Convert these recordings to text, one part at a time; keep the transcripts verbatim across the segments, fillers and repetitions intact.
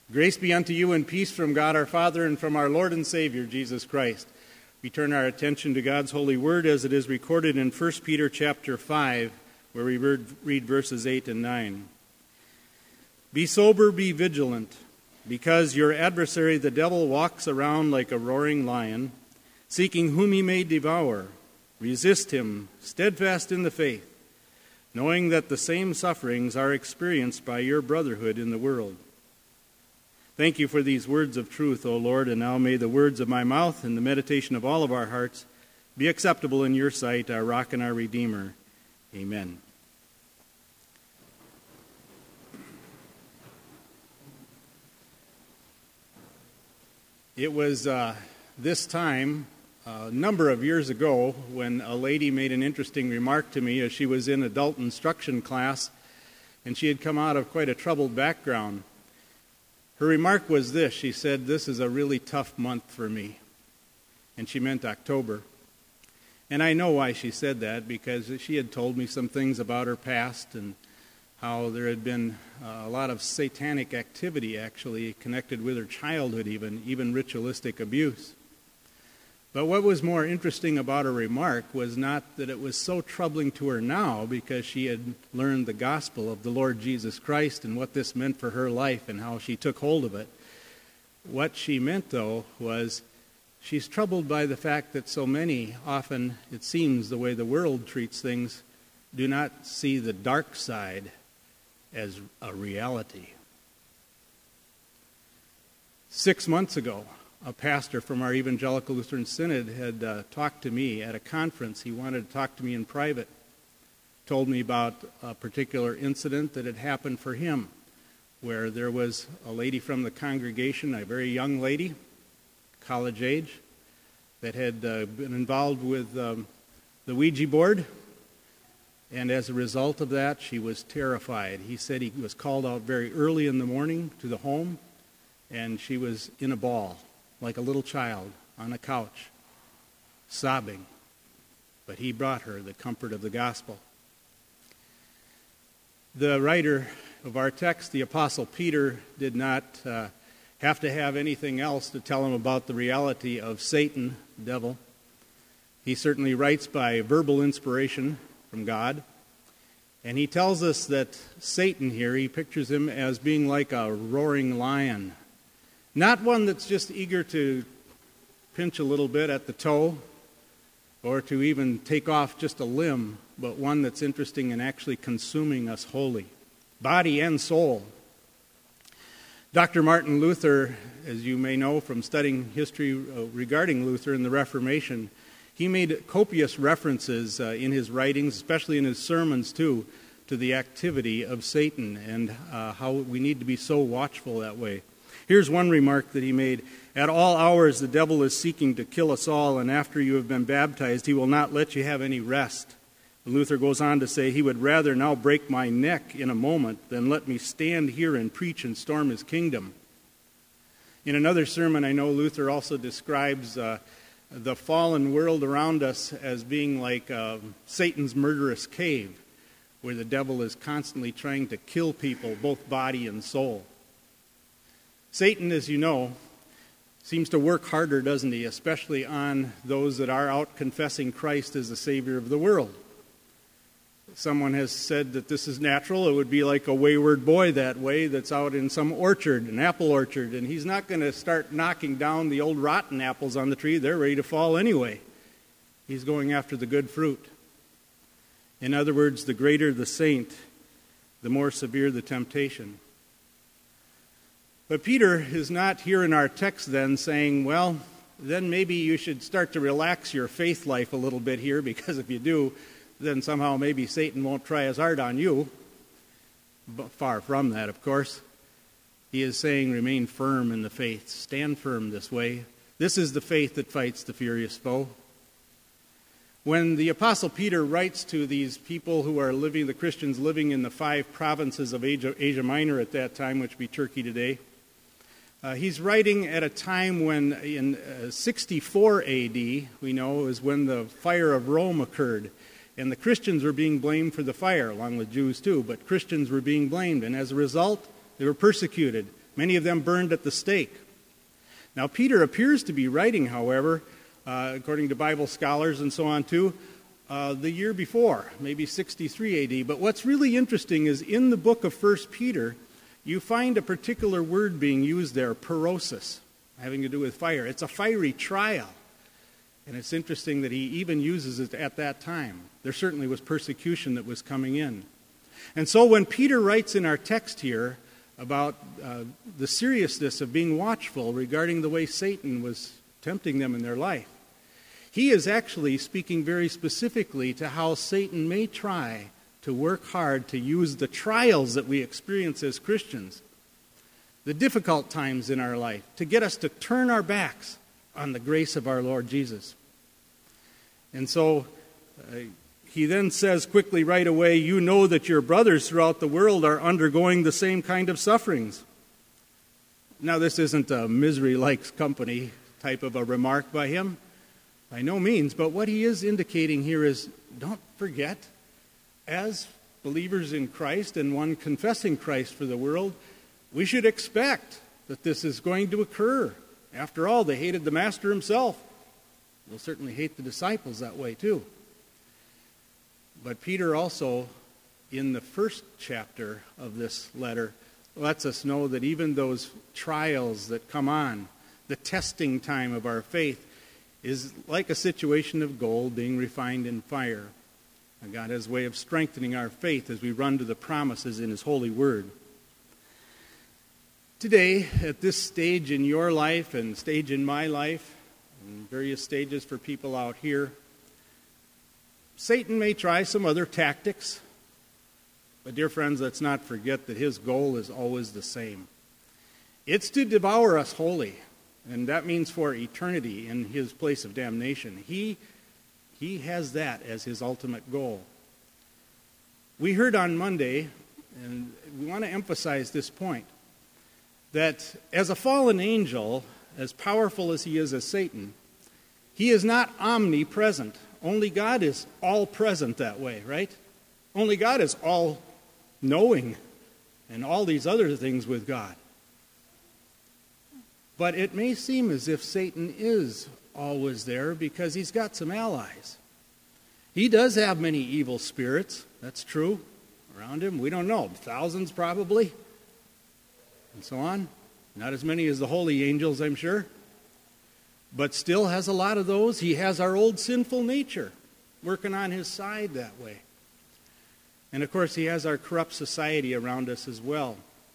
Grace be unto you and peace from God our Father and from our Lord and Savior, Jesus Christ. We turn our attention to God's holy word as it is recorded in First Peter chapter five, where we read verses eight and nine. Be sober, be vigilant, because your adversary the devil walks around like a roaring lion, seeking whom he may devour. Resist him, steadfast in the faith, knowing that the same sufferings are experienced by your brotherhood in the world. Thank you for these words of truth, O Lord, and now may the words of my mouth and the meditation of all of our hearts be acceptable in your sight, our rock and our redeemer. Amen. It was uh, this time, a number of years ago, when a lady made an interesting remark to me as she was in adult instruction class, and she had come out of quite a troubled background. Her remark was this. She said, "This is a really tough month for me." And she meant October. And I know why she said that, because she had told me some things about her past and how there had been uh, a lot of satanic activity actually connected with her childhood, even, even ritualistic abuse. But what was more interesting about her remark was not that it was so troubling to her now because she had learned the gospel of the Lord Jesus Christ and what this meant for her life and how she took hold of it. What she meant, though, was she's troubled by the fact that so many, often it seems the way the world treats things, do not see the dark side as a reality. Six months ago, a pastor from our Evangelical Lutheran Synod had uh, talked to me at a conference. He wanted to talk to me in private. Told me about a particular incident that had happened for him, where there was a lady from the congregation, a very young lady, college age, that had uh, been involved with um, the Ouija board, and as a result of that, she was terrified. He said he was called out very early in the morning to the home, and she was in a ball, like a little child on a couch, sobbing. But he brought her the comfort of the gospel. The writer of our text, the Apostle Peter, did not uh, have to have anything else to tell him about the reality of Satan, the devil. He certainly writes by verbal inspiration from God. And he tells us that Satan here, he pictures him as being like a roaring lion. Not one that's just eager to pinch a little bit at the toe or to even take off just a limb, but one that's interested in actually consuming us wholly, body and soul. Doctor Martin Luther, as you may know from studying history regarding Luther and the Reformation, he made copious references uh, in his writings, especially in his sermons too, to the activity of Satan and uh, how we need to be so watchful that way. Here's one remark that he made. At all hours the devil is seeking to kill us all, and after you have been baptized, he will not let you have any rest. Luther goes on to say, he would rather now break my neck in a moment than let me stand here and preach and storm his kingdom. In another sermon, I know Luther also describes uh, the fallen world around us as being like uh, Satan's murderous cave, where the devil is constantly trying to kill people, both body and soul. Satan, as you know, seems to work harder, doesn't he, especially on those that are out confessing Christ as the Savior of the world. Someone has said that this is natural. It would be like a wayward boy that way that's out in some orchard, an apple orchard, and he's not going to start knocking down the old rotten apples on the tree. They're ready to fall anyway. He's going after the good fruit. In other words, the greater the saint, the more severe the temptation. But Peter is not here in our text then saying, well, then maybe you should start to relax your faith life a little bit here, because if you do, then somehow maybe Satan won't try as hard on you. But far from that, of course. He is saying remain firm in the faith. Stand firm this way. This is the faith that fights the furious foe. When the Apostle Peter writes to these people who are living, the Christians living in the five provinces of Asia, Asia Minor at that time, which would be Turkey today, uh, he's writing at a time when in uh, sixty-four A D, we know, is when the fire of Rome occurred. And the Christians were being blamed for the fire, along with Jews too, but Christians were being blamed. And as a result, they were persecuted. many of them burned at the stake. Now, Peter appears to be writing, however, uh, according to Bible scholars and so on too, uh, the year before, maybe sixty-three A D. But what's really interesting is in the book of First Peter, you find a particular word being used there, perosis, having to do with fire. It's a fiery trial. And it's interesting that he even uses it at that time. There certainly was persecution that was coming in. And so when Peter writes in our text here about uh, the seriousness of being watchful regarding the way Satan was tempting them in their life, he is actually speaking very specifically to how Satan may try to work hard to use the trials that we experience as Christians, the difficult times in our life, to get us to turn our backs on the grace of our Lord Jesus. And so uh, he then says quickly right away, you know that your brothers throughout the world are undergoing the same kind of sufferings. Now, this isn't a misery likes company type of a remark by him, by no means, but what he is indicating here is, don't forget, as believers in Christ and one confessing Christ for the world, we should expect that this is going to occur. After all, they hated the Master himself. They'll certainly hate the disciples that way too. But Peter also, in the first chapter of this letter, lets us know that even those trials that come on, the testing time of our faith, is like a situation of gold being refined in fire. And God has a way of strengthening our faith as we run to the promises in His holy word. Today, at this stage in your life and stage in my life, and various stages for people out here, Satan may try some other tactics, but dear friends, let's not forget that his goal is always the same. It's to devour us wholly, and that means for eternity in his place of damnation. He, he has that as his ultimate goal. We heard on Monday, and we want to emphasize this point, that as a fallen angel, as powerful as he is as Satan, he is not omnipresent. Only God is all-present that way, right? Only God is all-knowing and all these other things with God. But it may seem as if Satan is always there because he's got some allies. He does have many evil spirits, that's true, around him. We don't know, thousands probably, and so on. Not as many as the holy angels, I'm sure. But still has a lot of those. He has our old sinful nature working on his side that way. And of course, he has our corrupt society around us as well.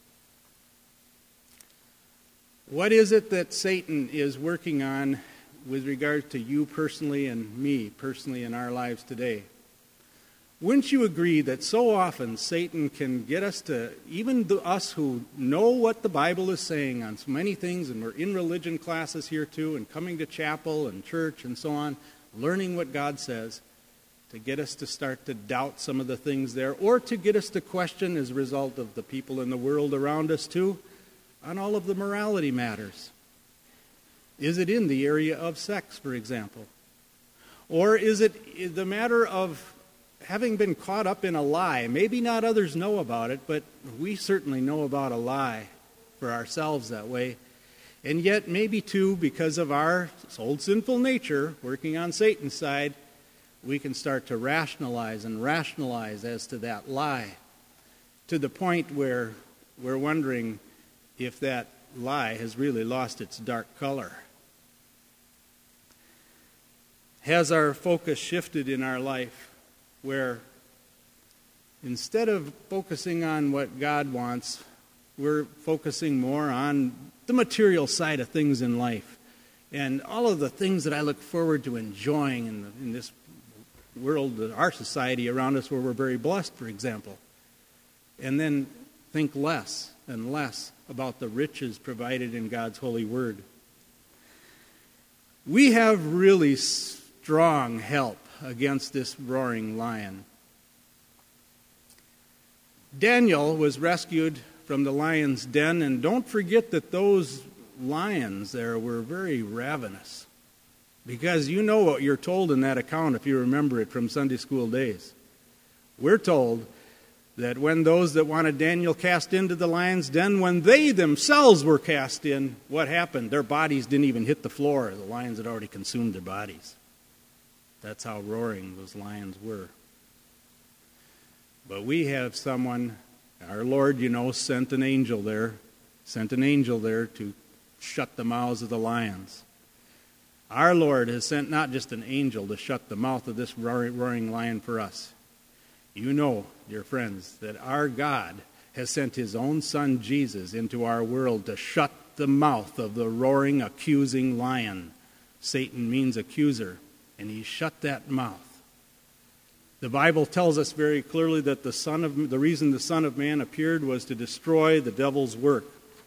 What is it that Satan is working on with regard to you personally and me personally in our lives today? Wouldn't you agree that so often Satan can get us to, even the, us who know what the Bible is saying on so many things, and we're in religion classes here too, and coming to chapel and church and so on, learning what God says, to get us to start to doubt some of the things there, or to get us to question as a result of the people in the world around us too, on all of the morality matters. Is it in the area of sex, for example? Or is it the matter of having been caught up in a lie? Maybe not others know about it, but we certainly know about a lie for ourselves that way. And yet, maybe too, because of our old sinful nature working on Satan's side, we can start to rationalize and rationalize as to that lie, to the point where we're wondering if that lie has really lost its dark color. Has our focus shifted in our life where instead of focusing on what God wants, we're focusing more on the material side of things in life and all of the things that I look forward to enjoying in, the, in this world, our society around us where we're very blessed, for example, and then think less and less about the riches provided in God's holy word. We have really strong help against this roaring lion. Daniel was rescued from the lion's den, and don't forget that those lions there were very ravenous, because you know what you're told in that account if you remember it from Sunday school days. We're told that when those that wanted Daniel cast into the lion's den, when they themselves were cast in, what happened? Their bodies didn't even hit the floor. The lions had already consumed their bodies. That's how roaring those lions were. But we have someone, our Lord, you know, sent an angel there, sent an angel there to shut the mouths of the lions. Our Lord has sent not just an angel to shut the mouth of this roaring lion for us. You know, dear friends, that our God has sent his own Son Jesus into our world to shut the mouth of the roaring, accusing lion. Satan means accuser, and he shut that mouth. The Bible tells us very clearly that the Son of the reason the Son of Man appeared was to destroy the devil's work.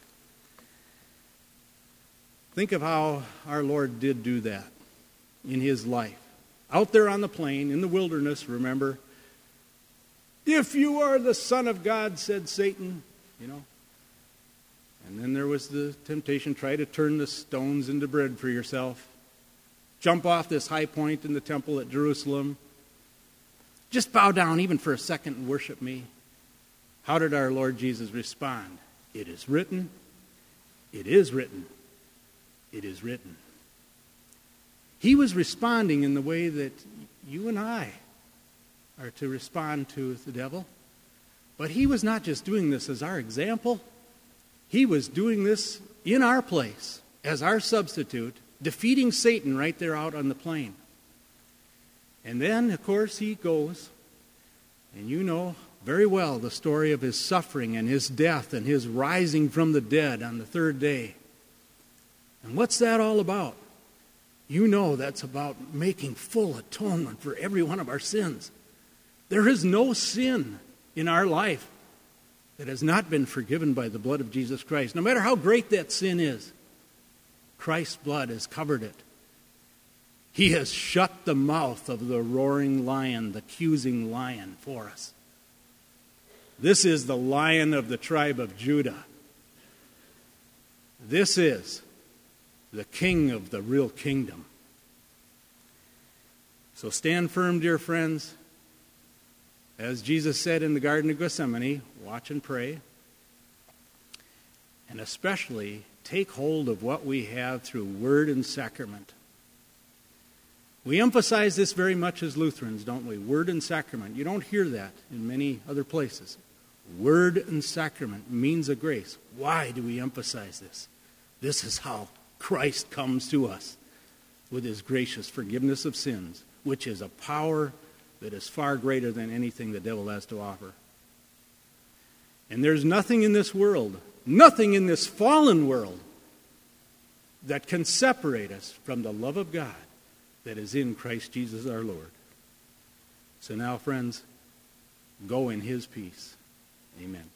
Think of how our Lord did do that in his life. Out there on the plain, in the wilderness, remember, if you are the Son of God, said Satan, you know. And then there was the temptation, try to turn the stones into bread for yourself. Jump off this high point in the temple at Jerusalem. Just bow down even for a second and worship me. How did our Lord Jesus respond? It is written, it is written, it is written. He was responding in the way that you and I are to respond to the devil. But he was not just doing this as our example. He was doing this in our place as our substitute, defeating Satan right there out on the plain. And then, of course, he goes, and you know very well the story of his suffering and his death and his rising from the dead on the third day. And what's that all about? You know that's about making full atonement for every one of our sins. There is no sin in our life that has not been forgiven by the blood of Jesus Christ. No matter how great that sin is, Christ's blood has covered it. He has shut the mouth of the roaring lion, the accusing lion, for us. This is the Lion of the tribe of Judah. This is the King of the real kingdom. So stand firm, dear friends. As Jesus said in the Garden of Gethsemane, watch and pray. And especially take hold of what we have through word and sacrament. We emphasize this very much as Lutherans, don't we? Word and sacrament. You don't hear that in many other places. Word and sacrament, means of grace. Why do we emphasize this? This is how Christ comes to us with his gracious forgiveness of sins, which is a power that is far greater than anything the devil has to offer. And there's nothing in this world, nothing in this fallen world, that can separate us from the love of God that is in Christ Jesus our Lord. So now, friends, go in his peace. Amen.